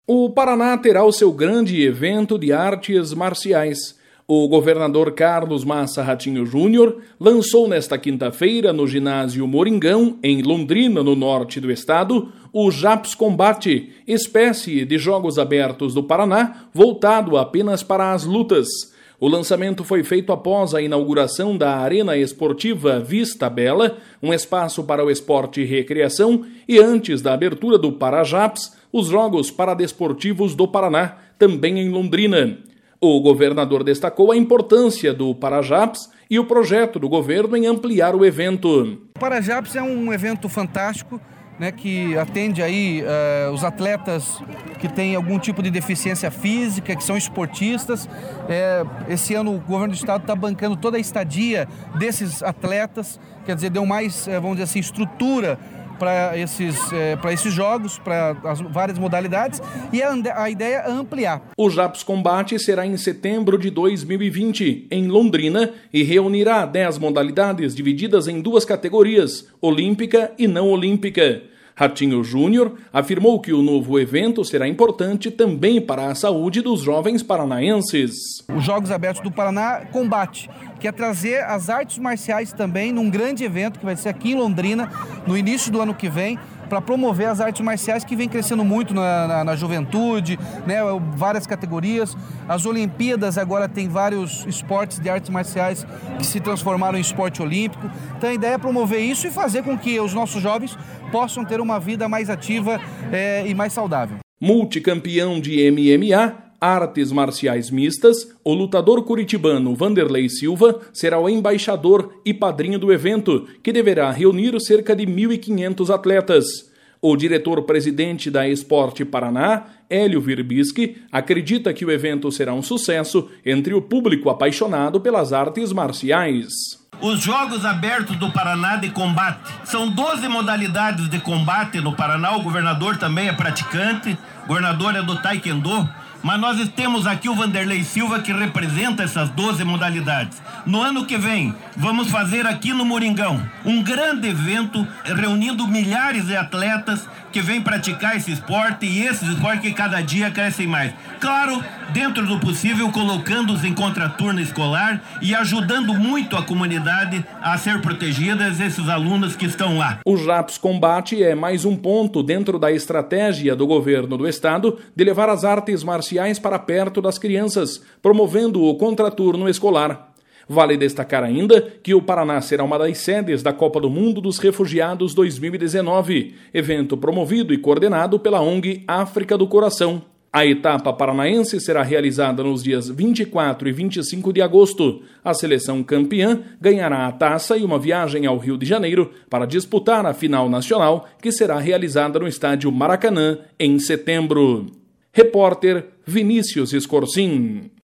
O Paraná terá o seu grande evento de artes marciais. O governador Carlos Massa Ratinho Júnior lançou nesta quinta-feira no ginásio Moringão, em Londrina, no norte do estado, o JAPS Combate, espécie de jogos abertos do Paraná, voltado apenas para as lutas. O lançamento foi feito após a inauguração da Arena Esportiva Vista Bela, um espaço para o esporte e recreação, e antes da abertura do Parajaps, os Jogos Paradesportivos do Paraná, também em Londrina. O governador destacou a importância do Parajaps e o projeto do governo em ampliar o evento. O Parajaps é um evento fantástico, que atende aí os atletas que têm algum tipo de deficiência física, que são esportistas. Esse ano o governo do estado está bancando toda a estadia desses atletas, quer dizer, deu mais, vamos dizer assim, estrutura para esses jogos, para as várias modalidades, e a ideia é ampliar. O JAPS Combate será em setembro de 2020, em Londrina, e reunirá 10 modalidades divididas em 2 categorias, olímpica e não olímpica. Ratinho Júnior afirmou que o novo evento será importante também para a saúde dos jovens paranaenses. Os Jogos Abertos do Paraná Combate, que é trazer as artes marciais também num grande evento que vai ser aqui em Londrina, no início do ano que vem, para promover as artes marciais que vem crescendo muito na juventude, várias categorias. As Olimpíadas agora tem vários esportes de artes marciais que se transformaram em esporte olímpico. Então a ideia é promover isso e fazer com que os nossos jovens possam ter uma vida mais ativa e mais saudável. Multicampeão de MMA, artes marciais mistas, o lutador curitibano Vanderlei Silva será o embaixador e padrinho do evento, que deverá reunir cerca de 1.500 atletas. O diretor-presidente da Esporte Paraná, Hélio Virbisky, acredita que o evento será um sucesso entre o público apaixonado pelas artes marciais. Os Jogos Abertos do Paraná de Combate. São 12 modalidades de combate no Paraná, o governador também é praticante, o governador é do Taekwondo. Mas nós temos aqui o Vanderlei Silva, que representa essas 12 modalidades. No ano que vem, vamos fazer aqui no Moringão um grande evento reunindo milhares de atletas que vêm praticar esse esporte, e esses esportes que cada dia crescem mais. Claro, dentro do possível, colocando-os em contraturno escolar e ajudando muito a comunidade a ser protegidas, esses alunos que estão lá. O JAPS Combate é mais um ponto dentro da estratégia do governo do estado de levar as artes marciais para perto das crianças, promovendo o contraturno escolar. Vale destacar ainda que o Paraná será uma das sedes da Copa do Mundo dos Refugiados 2019, evento promovido e coordenado pela ONG África do Coração. A etapa paranaense será realizada nos dias 24 e 25 de agosto. A seleção campeã ganhará a taça e uma viagem ao Rio de Janeiro para disputar a final nacional, que será realizada no estádio Maracanã em setembro. Repórter Vinícius Escorcim.